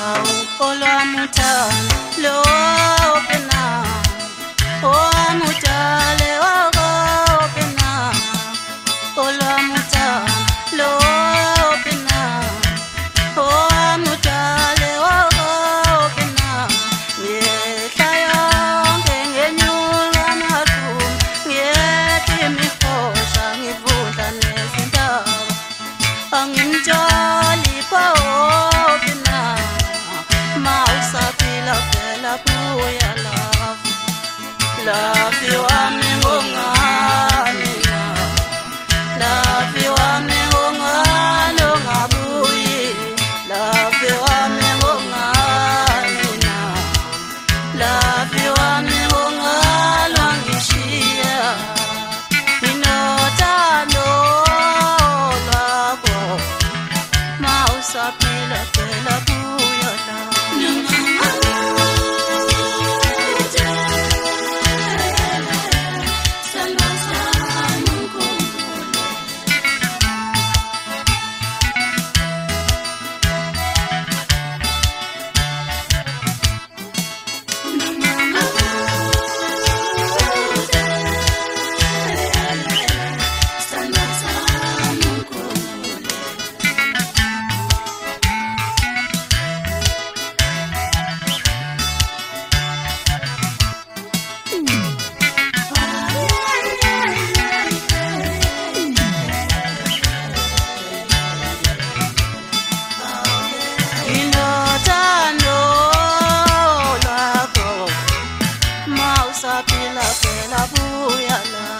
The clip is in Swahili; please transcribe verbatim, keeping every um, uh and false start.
Lo pena, oh mutale, oh pena, oh lo mutale, lo pena, oh mutale, oh pena. Ngehlaya ngenyenyula makum, ngethi mikhosa ngivudla nezindaba, angimtshali pho pena. Mausapila phela buya love, love wami ngongani na, love wami ngongani ongabuyi, love wami ngongani na, love wami ngongani wangishiya, nginothando lwakho, mausapila phela buya love. Mausapila phela buya la